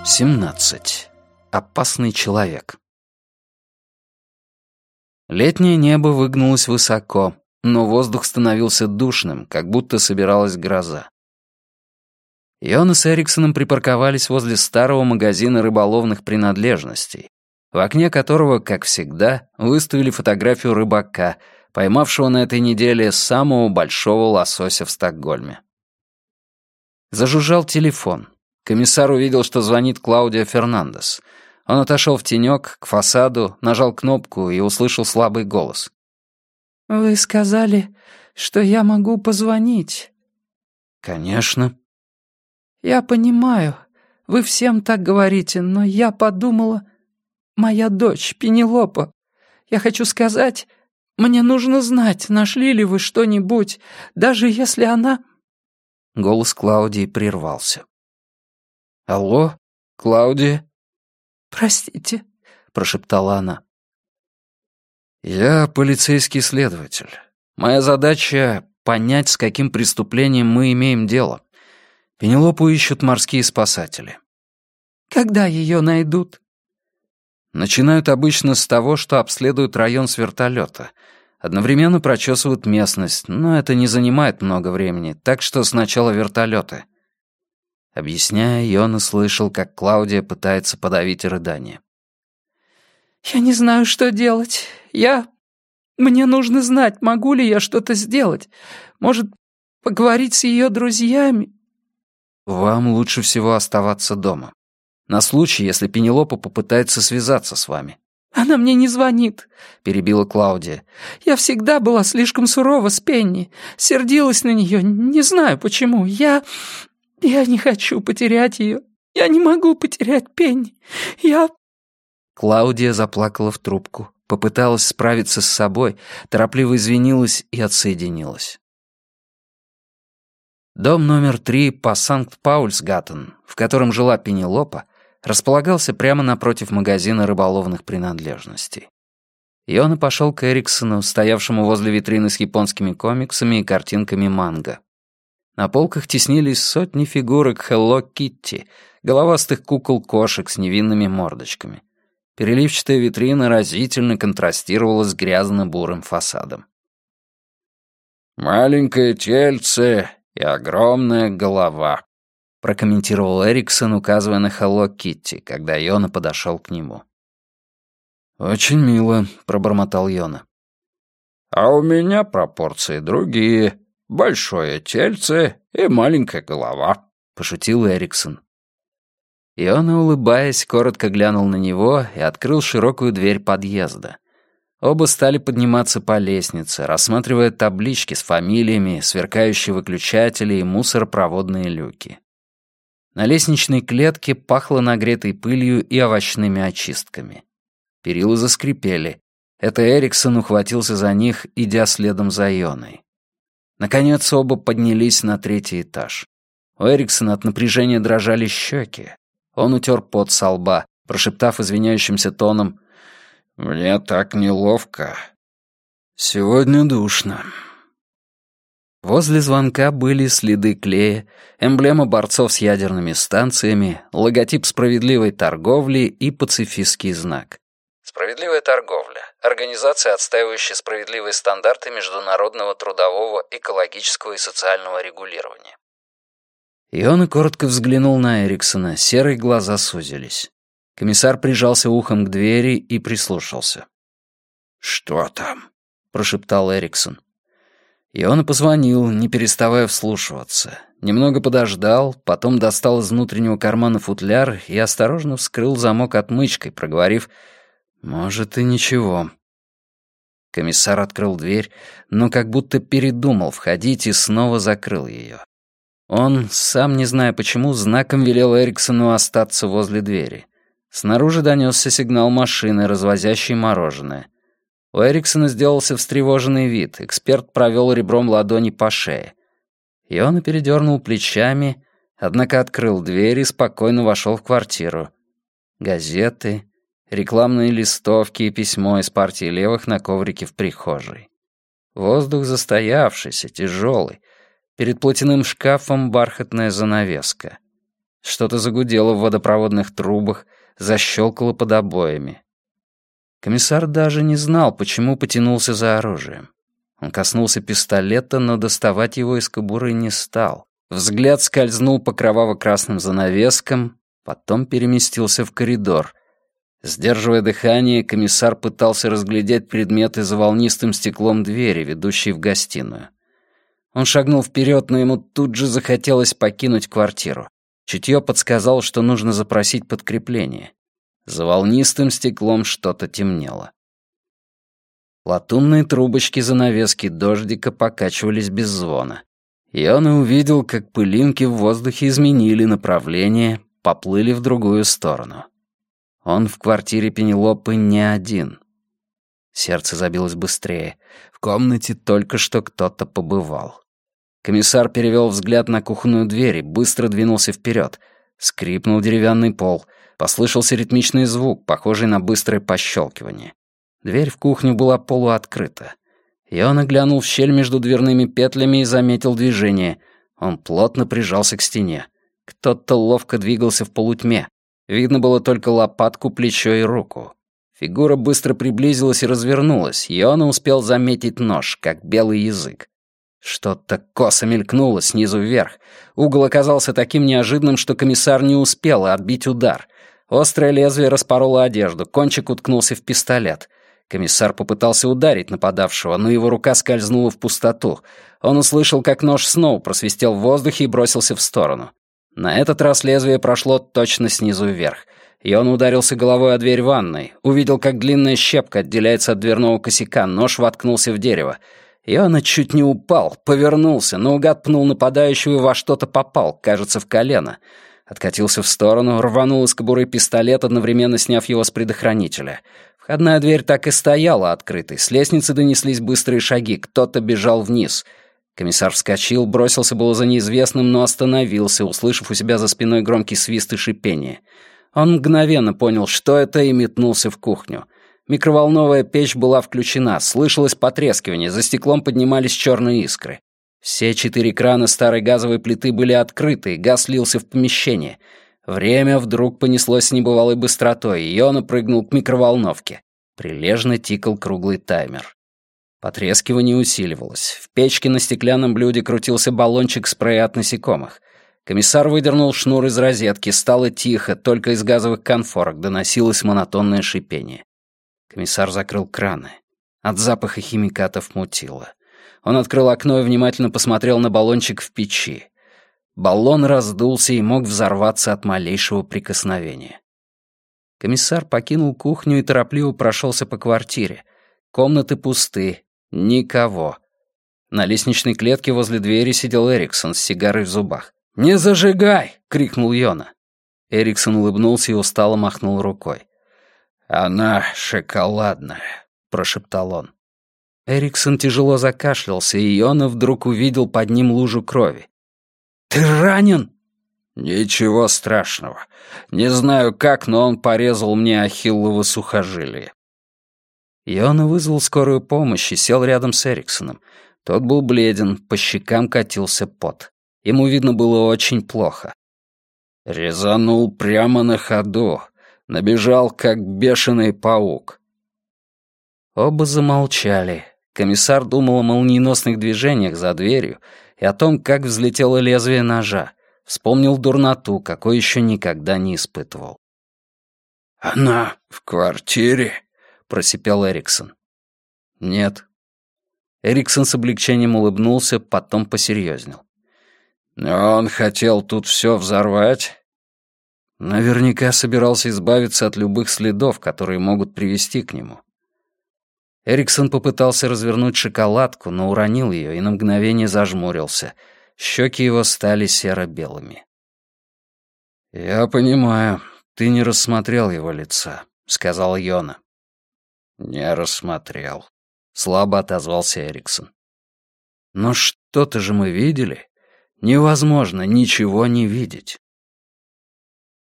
17. Опасный человек. Летнее небо выгнулось высоко, но воздух становился душным, как будто собиралась гроза. Йона с Эриксоном припарковались возле старого магазина рыболовных принадлежностей, в окне которого, как всегда, выставили фотографию рыбака, поймавшего на этой неделе самого большого лосося в Стокгольме. Зажужжал телефон. Комиссар увидел, что звонит Клаудия Фернандес. Он отошел в тенек, к фасаду, нажал кнопку и услышал слабый голос. «Вы сказали, что я могу позвонить?» «Конечно». «Я понимаю, вы всем так говорите, но я подумала... Моя дочь, Пенелопа. Я хочу сказать, мне нужно знать, нашли ли вы что-нибудь, даже если она...» Голос Клаудии прервался. «Алло, Клаудия?» «Простите», — прошептала она. «Я полицейский следователь. Моя задача — понять, с каким преступлением мы имеем дело. Пенелопу ищут морские спасатели». «Когда ее найдут?» Начинают обычно с того, что обследуют район с вертолета. Одновременно прочесывают местность, но это не занимает много времени, так что сначала вертолеты. Объясняя, Йона слышал, как Клаудия пытается подавить рыдание. «Я не знаю, что делать. Мне нужно знать, могу ли я что-то сделать. Может, поговорить с ее друзьями?» «Вам лучше всего оставаться дома. На случай, если Пенелопа попытается связаться с вами». «Она мне не звонит», — перебила Клаудия. «Я всегда была слишком сурова с Пенни. Сердилась на нее, не знаю почему. Я не хочу потерять ее. Я не могу потерять Пенни. Клаудия заплакала в трубку, попыталась справиться с собой, торопливо извинилась и отсоединилась. Дом номер 3 по Санкт-Паульсгаттен, в котором жила Пенелопа, располагался прямо напротив магазина рыболовных принадлежностей. Йона пошел к Эриксону, стоявшему возле витрины с японскими комиксами и картинками манго. На полках теснились сотни фигурок Hello Kitty, головастых кукол-кошек с невинными мордочками. Переливчатая витрина разительно контрастировала с грязно-бурым фасадом. «Маленькое тельце и огромная голова», — прокомментировал Эриксон, указывая на Hello Kitty, когда Йона подошел к нему. «Очень мило», — пробормотал Йона. «А у меня пропорции другие. Большое тельце и маленькая голова», — пошутил Эриксон. Йона, улыбаясь, коротко глянул на него и открыл широкую дверь подъезда. Оба стали подниматься по лестнице, рассматривая таблички с фамилиями, сверкающие выключатели и мусоропроводные люки. На лестничной клетке пахло нагретой пылью и овощными очистками. Перила заскрипели. Это Эриксон ухватился за них, идя следом за Йоной. Наконец оба поднялись на 3-й этаж. У Эриксона от напряжения дрожали щеки. Он утер пот со лба, прошептав извиняющимся тоном: «Мне так неловко. Сегодня душно». Возле звонка были следы клея, эмблема борцов с ядерными станциями, логотип справедливой торговли и пацифистский знак. Справедливая торговля — организация, отстаивающая справедливые стандарты международного трудового, экологического и социального регулирования. Йона коротко взглянул на Эриксона, серые глаза сузились. Комиссар прижался ухом к двери и прислушался. «Что там?» — прошептал Эриксон. Йона позвонил, не переставая вслушиваться. Немного подождал, потом достал из внутреннего кармана футляр и осторожно вскрыл замок отмычкой, проговорив: «Может, и ничего». Комиссар открыл дверь, но как будто передумал входить и снова закрыл ее. Он, сам не зная почему, знаком велел Эриксону остаться возле двери. Снаружи донесся сигнал машины, развозящей мороженое. У Эриксона сделался встревоженный вид, эксперт провел ребром ладони по шее. Йона передернул плечами, однако открыл дверь и спокойно вошел в квартиру. Газеты, рекламные листовки и письмо из партии левых на коврике в прихожей. Воздух застоявшийся, тяжелый. Перед платяным шкафом бархатная занавеска. Что-то загудело в водопроводных трубах, защелкало под обоями. Комиссар даже не знал, почему потянулся за оружием. Он коснулся пистолета, но доставать его из кобуры не стал. Взгляд скользнул по кроваво-красным занавескам, потом переместился в коридор. Сдерживая дыхание, комиссар пытался разглядеть предметы за волнистым стеклом двери, ведущей в гостиную. Он шагнул вперед, но ему тут же захотелось покинуть квартиру. Чутье подсказало, что нужно запросить подкрепление. За волнистым стеклом что-то темнело. Латунные трубочки занавески дождика покачивались без звона. И он увидел, как пылинки в воздухе изменили направление, поплыли в другую сторону. Он в квартире Пенелопы не один. Сердце забилось быстрее. В комнате только что кто-то побывал. Комиссар перевел взгляд на кухонную дверь и быстро двинулся вперед. Скрипнул деревянный пол. Послышался ритмичный звук, похожий на быстрое пощелкивание. Дверь в кухню была полуоткрыта. И он оглянул в щель между дверными петлями и заметил движение. Он плотно прижался к стене. Кто-то ловко двигался в полутьме. Видно было только лопатку, плечо и руку. Фигура быстро приблизилась и развернулась, и он успел заметить нож, как белый язык. Что-то косо мелькнуло снизу вверх. Угол оказался таким неожиданным, что комиссар не успел отбить удар. Острое лезвие распороло одежду, кончик уткнулся в пистолет. Комиссар попытался ударить нападавшего, но его рука скользнула в пустоту. Он услышал, как нож снова просвистел в воздухе и бросился в сторону. На этот раз лезвие прошло точно снизу вверх. И он ударился головой о дверь ванной, увидел, как длинная щепка отделяется от дверного косяка, нож воткнулся в дерево. И он чуть не упал, повернулся, наугад пнул нападающего и во что-то попал, кажется, в колено. Откатился в сторону, рванул из кобуры пистолет, одновременно сняв его с предохранителя. Входная дверь так и стояла открытой, с лестницы донеслись быстрые шаги, кто-то бежал вниз. Комиссар вскочил, бросился было за неизвестным, но остановился, услышав у себя за спиной громкий свист и шипение. Он мгновенно понял, что это, и метнулся в кухню. Микроволновая печь была включена, слышалось потрескивание, за стеклом поднимались черные искры. Все 4 крана старой газовой плиты были открыты, и газ лился в помещение. Время вдруг понеслось с небывалой быстротой, и Йона прыгнул к микроволновке. Прилежно тикал круглый таймер. Потрескивание усиливалось. В печке на стеклянном блюде крутился баллончик спрея от насекомых. Комиссар выдернул шнур из розетки, стало тихо, только из газовых конфорок доносилось монотонное шипение. Комиссар закрыл краны. От запаха химикатов мутило. Он открыл окно и внимательно посмотрел на баллончик в печи. Баллон раздулся и мог взорваться от малейшего прикосновения. Комиссар покинул кухню и торопливо прошелся по квартире. Комнаты пусты, никого. На лестничной клетке возле двери сидел Эриксон с сигарой в зубах. «Не зажигай!» — крикнул Йона. Эриксон улыбнулся и устало махнул рукой. «Она шоколадная», — прошептал он. Эриксон тяжело закашлялся, и Йона вдруг увидел под ним лужу крови. «Ты ранен?» «Ничего страшного. Не знаю как, но он порезал мне ахиллово сухожилие». Йона вызвал скорую помощь и сел рядом с Эриксоном. Тот был бледен, по щекам катился пот. Ему видно было очень плохо. «Резанул прямо на ходу. Набежал, как бешеный паук». Оба замолчали. Комиссар думал о молниеносных движениях за дверью и о том, как взлетело лезвие ножа. Вспомнил дурноту, какой еще никогда не испытывал. «Она в квартире?» — просипел Эриксон. «Нет». Эриксон с облегчением улыбнулся, потом посерьезнел. «Но он хотел тут все взорвать?» Наверняка собирался избавиться от любых следов, которые могут привести к нему. Эриксон попытался развернуть шоколадку, но уронил ее и на мгновение зажмурился. Щеки его стали серо-белыми. «Я понимаю, ты не рассмотрел его лица», — сказал Йона. «Не рассмотрел», — слабо отозвался Эриксон. «Но что-то же мы видели. Невозможно ничего не видеть».